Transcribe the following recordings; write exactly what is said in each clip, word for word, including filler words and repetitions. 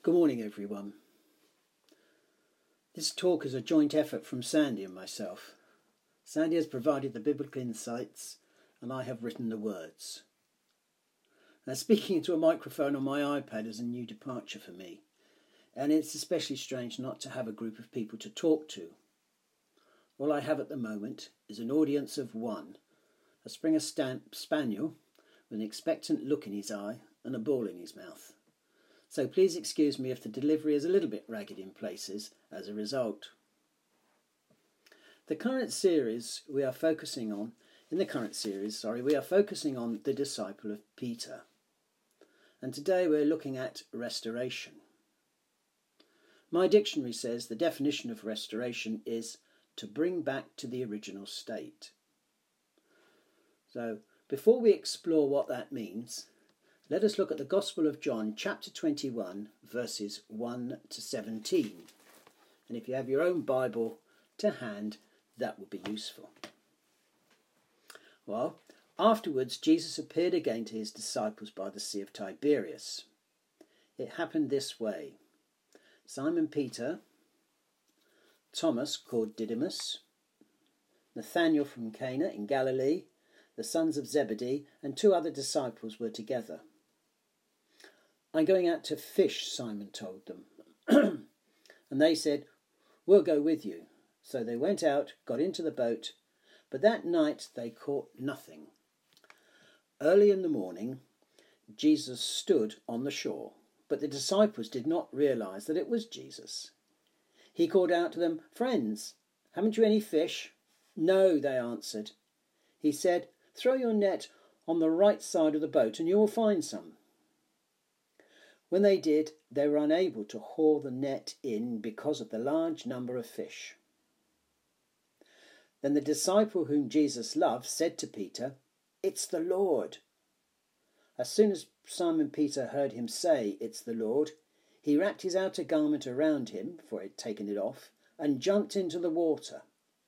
Good morning, everyone. This talk is a joint effort from Sandy and myself. Sandy has provided the biblical insights and I have written the words. Now, speaking into a microphone on my iPad is a new departure for me, and it's especially strange not to have a group of people to talk to. All I have at the moment is an audience of one, a Springer Stamp Spaniel with an expectant look in his eye and a ball in his mouth. So please excuse me if the delivery is a little bit ragged in places as a result. The current series we are focusing on, in the current series, sorry, we are focusing on the disciple of Peter. And today we're looking at restoration. My dictionary says the definition of restoration is to bring back to the original state. So before we explore what that means, let us look at the Gospel of John, chapter twenty-one, verses one to seventeen. And if you have your own Bible to hand, that would be useful. Well, afterwards Jesus appeared again to his disciples by the Sea of Tiberias. It happened this way. Simon Peter, Thomas called Didymus, Nathanael from Cana in Galilee, the sons of Zebedee, and two other disciples were together. "I'm going out to fish," Simon told them. And they said, "We'll go with you." So they went out, got into the boat, but that night they caught nothing. Early in the morning, Jesus stood on the shore, but the disciples did not realize that it was Jesus. He called out to them, "Friends, haven't you any fish?" "No," they answered. He said, "Throw your net on the right side of the boat and you will find some." When they did, they were unable to haul the net in because of the large number of fish. Then the disciple whom Jesus loved said to Peter, "It's the Lord." As soon as Simon Peter heard him say, "It's the Lord," he wrapped his outer garment around him, for he had taken it off, and jumped into the water.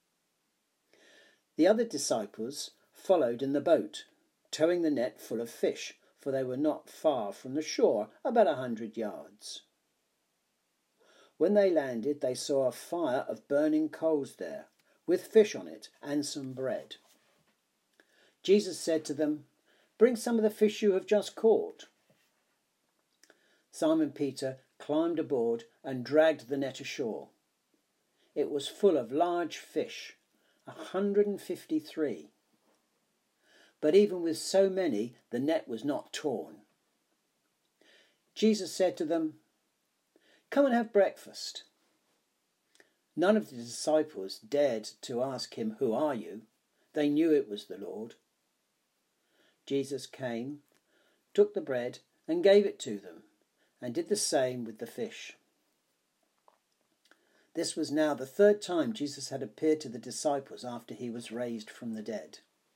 The other disciples followed in the boat, towing the net full of fish, for they were not far from the shore, about a hundred yards. When they landed, they saw a fire of burning coals there, with fish on it and some bread. Jesus said to them, "Bring some of the fish you have just caught." Simon Peter climbed aboard and dragged the net ashore. It was full of large fish, a hundred and fifty-three. But even with so many, the net was not torn. Jesus said to them, "Come and have breakfast." None of the disciples dared to ask him, "Who are you?" They knew it was the Lord. Jesus came, took the bread and gave it to them, and did the same with the fish. This was now the third time Jesus had appeared to the disciples after he was raised from the dead.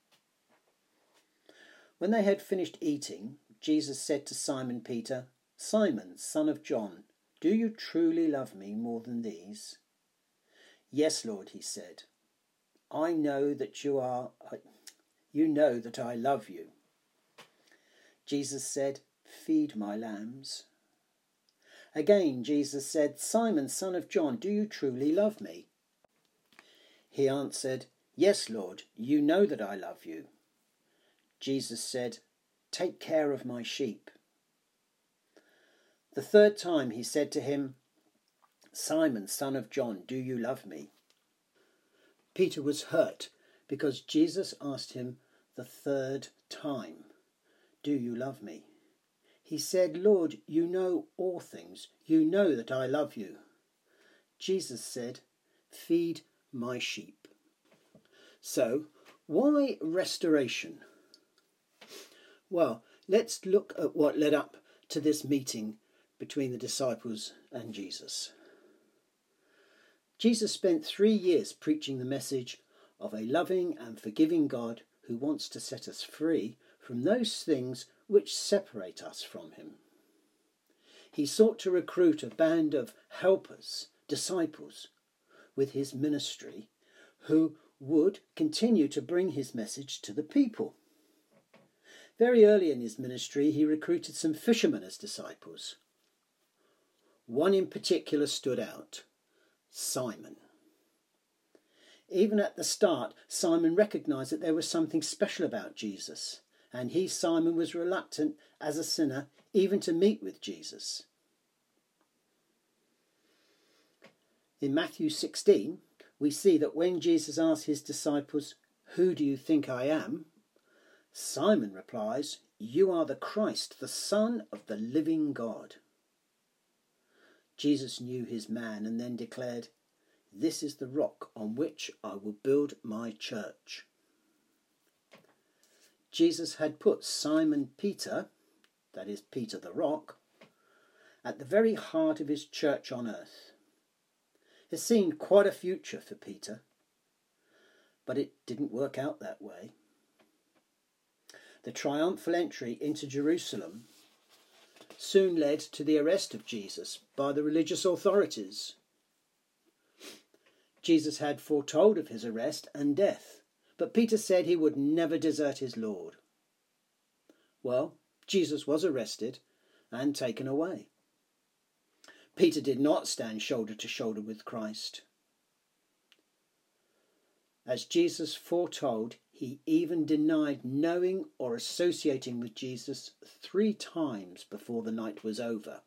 When they had finished eating, Jesus said to Simon Peter, "Simon, son of John, do you truly love me more than these?" "Yes, Lord," he said. I know that you are, you know that I love you." Jesus said, "Feed my lambs." Again, Jesus said, "Simon, son of John, do you truly love me?" He answered, "Yes, Lord, you know that I love you." Jesus said, "Take care of my sheep." The third time he said to him, "Simon, son of John, do you love me?" Peter was hurt because Jesus asked him the third time, "Do you love me?" He said, "Lord, you know all things. You know that I love you." Jesus said, "Feed my sheep." So, why restoration? Well, let's look at what led up to this meeting between the disciples and Jesus. Jesus spent three years preaching the message of a loving and forgiving God who wants to set us free from those things which separate us from him. He sought to recruit a band of helpers, disciples, with his ministry, who would continue to bring his message to the people. Very early in his ministry, he recruited some fishermen as disciples. One in particular stood out: Simon. Even at the start, Simon recognised that there was something special about Jesus, and he, Simon, was reluctant as a sinner even to meet with Jesus. In Matthew sixteen, we see that when Jesus asked his disciples, "Who do you think I am?" Simon replies, "You are the Christ, the Son of the living God." Jesus knew his man and then declared, "This is the rock on which I will build my church." Jesus had put Simon Peter, that is Peter the Rock, at the very heart of his church on earth. It seemed quite a future for Peter, but it didn't work out that way. The triumphal entry into Jerusalem soon led to the arrest of Jesus by the religious authorities. Jesus had foretold of his arrest and death, but Peter said he would never desert his Lord. Well, Jesus was arrested and taken away. Peter did not stand shoulder to shoulder with Christ. As Jesus foretold, he even denied knowing or associating with Jesus three times before the night was over.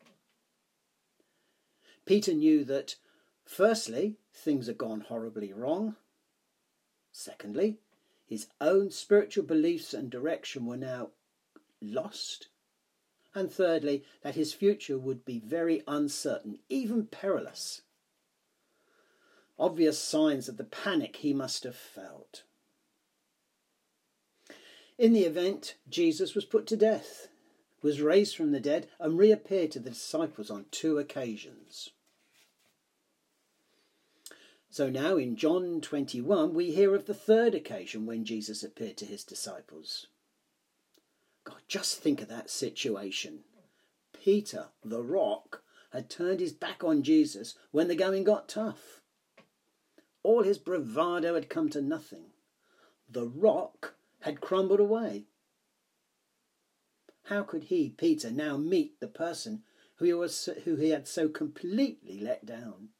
Peter knew that, firstly, things had gone horribly wrong. Secondly, his own spiritual beliefs and direction were now lost. And thirdly, that his future would be very uncertain, even perilous. Obvious signs of the panic he must have felt. In the event, Jesus was put to death, was raised from the dead, and reappeared to the disciples on two occasions. So now in John twenty-one, we hear of the third occasion when Jesus appeared to his disciples. God, just think of that situation. Peter, the Rock, had turned his back on Jesus when the going got tough. All his bravado had come to nothing. The Rock had crumbled away. How could he, Peter, now meet the person who he, was, who he had so completely let down?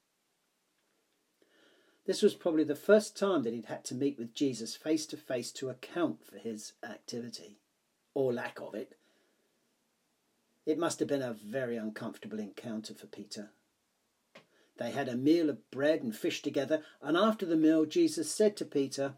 This was probably the first time that he'd had to meet with Jesus face to face to account for his activity, or lack of it. It must have been a very uncomfortable encounter for Peter. They had a meal of bread and fish together, and after the meal Jesus said to Peter,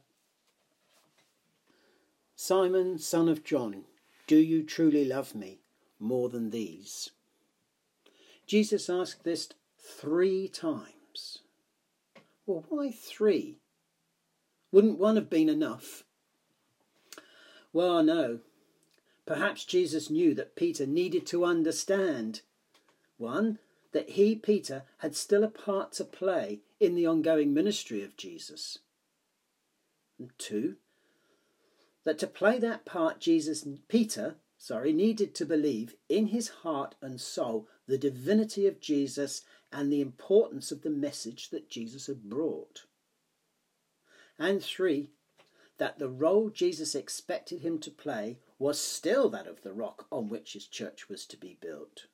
"Simon, son of John, do you truly love me more than these?" Jesus asked this three times. Well, why three? Wouldn't one have been enough? Well, no. Perhaps Jesus knew that Peter needed to understand, one, that he, Peter, had still a part to play in the ongoing ministry of Jesus. And two, that to play that part, Jesus, Peter, sorry, needed to believe in his heart and soul the divinity of Jesus and the importance of the message that Jesus had brought. And three, that the role Jesus expected him to play was still that of the rock on which his church was to be built.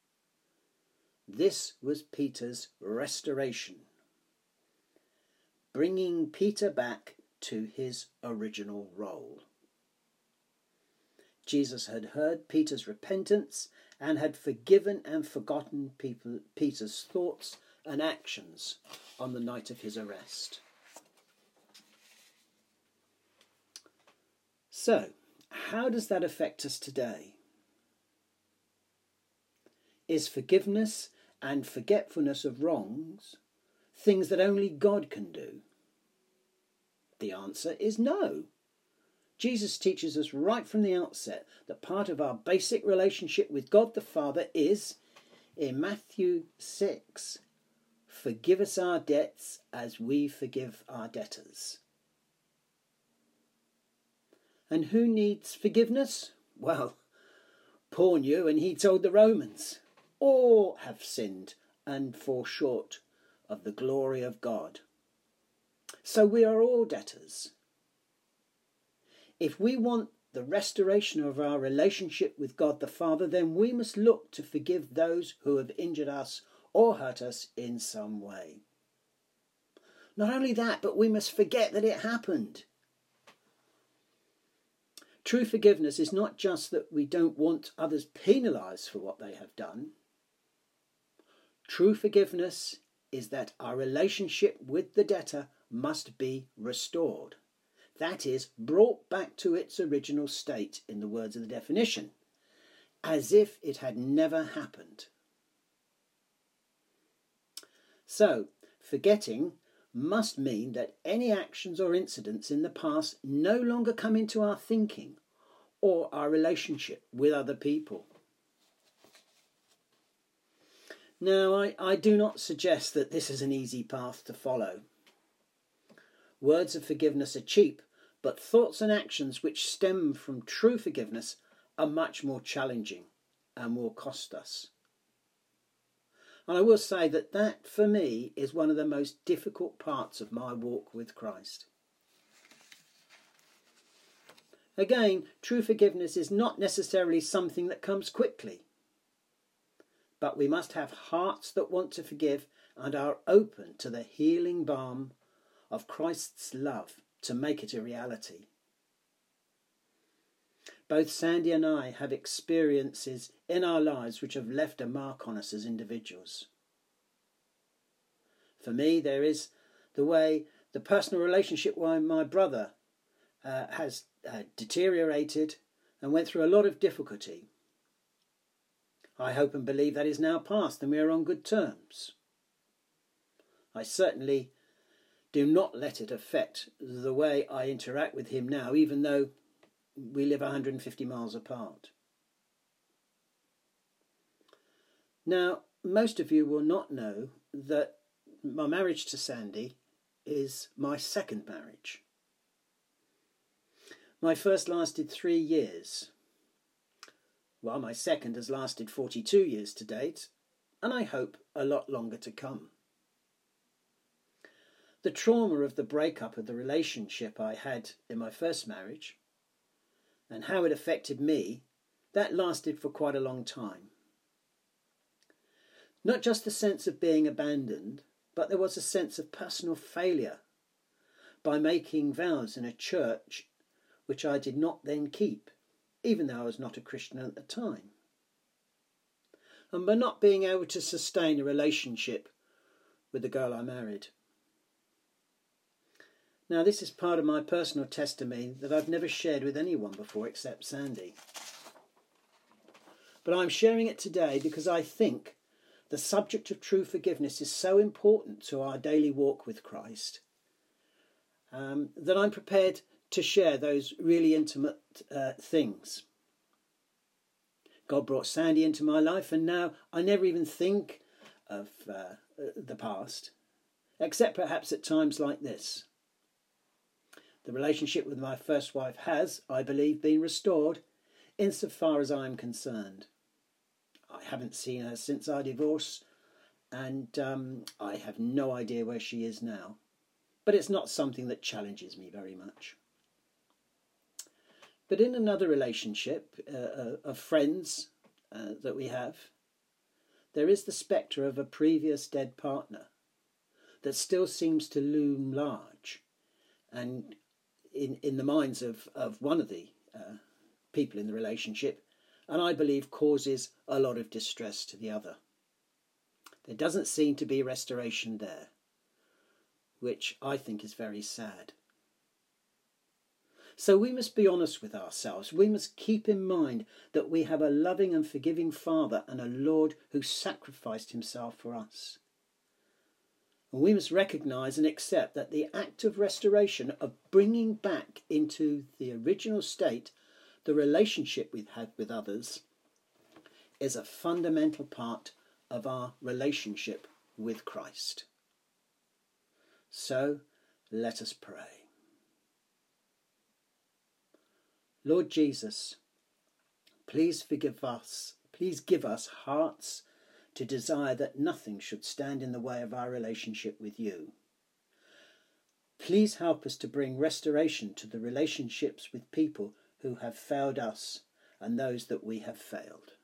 This was Peter's restoration, bringing Peter back to his original role. Jesus had heard Peter's repentance and had forgiven and forgotten people, Peter's thoughts and actions on the night of his arrest. So, how does that affect us today? Is forgiveness and forgetfulness of wrongs things that only God can do? The answer is no. Jesus teaches us right from the outset that part of our basic relationship with God the Father is, in Matthew six, forgive us our debts as we forgive our debtors. And who needs forgiveness? Well, Paul knew, and he told the Romans, all have sinned and fall short of the glory of God. So we are all debtors. If we want the restoration of our relationship with God the Father, then we must look to forgive those who have injured us or hurt us in some way. Not only that, but we must forget that it happened. True forgiveness is not just that we don't want others penalised for what they have done. True forgiveness is that our relationship with the debtor must be restored. That is, brought back to its original state, in the words of the definition, as if it had never happened. So, forgetting must mean that any actions or incidents in the past no longer come into our thinking or our relationship with other people. Now, I, I do not suggest that this is an easy path to follow. Words of forgiveness are cheap, but thoughts and actions which stem from true forgiveness are much more challenging and will cost us. And I will say that that, for me, is one of the most difficult parts of my walk with Christ. Again, true forgiveness is not necessarily something that comes quickly. But we must have hearts that want to forgive and are open to the healing balm of Christ's love to make it a reality. Both Sandy and I have experiences in our lives which have left a mark on us as individuals. For me, there is the way the personal relationship with my brother uh, has uh, deteriorated and went through a lot of difficulty. I hope and believe that is now past and we are on good terms. I certainly do not let it affect the way I interact with him now, even though we live one hundred fifty miles apart. Now, most of you will not know that my marriage to Sandy is my second marriage. My first lasted three years, while my second has lasted forty-two years to date, and I hope a lot longer to come. The trauma of the breakup of the relationship I had in my first marriage and how it affected me, that lasted for quite a long time. Not just the sense of being abandoned, but there was a sense of personal failure by making vows in a church which I did not then keep, even though I was not a Christian at the time, and by not being able to sustain a relationship with the girl I married. Now, this is part of my personal testimony that I've never shared with anyone before except Sandy. But I'm sharing it today because I think the subject of true forgiveness is so important to our daily walk with Christ um, that I'm prepared to share those really intimate uh, things. God brought Sandy into my life, and now I never even think of uh, the past, except perhaps at times like this. The relationship with my first wife has, I believe, been restored insofar as I am concerned. I haven't seen her since our divorce, and um, I have no idea where she is now. But it's not something that challenges me very much. But in another relationship uh, of friends uh, that we have, there is the spectre of a previous dead partner that still seems to loom large and in, in the minds of, of one of the uh, people in the relationship, and I believe causes a lot of distress to the other. There doesn't seem to be restoration there, which I think is very sad. So we must be honest with ourselves. We must keep in mind that we have a loving and forgiving Father and a Lord who sacrificed himself for us. And we must recognise and accept that the act of restoration, of bringing back into the original state the relationship we've had with others, is a fundamental part of our relationship with Christ. So let us pray. Lord Jesus, please forgive us, please give us hearts to desire that nothing should stand in the way of our relationship with you. Please help us to bring restoration to the relationships with people who have failed us and those that we have failed.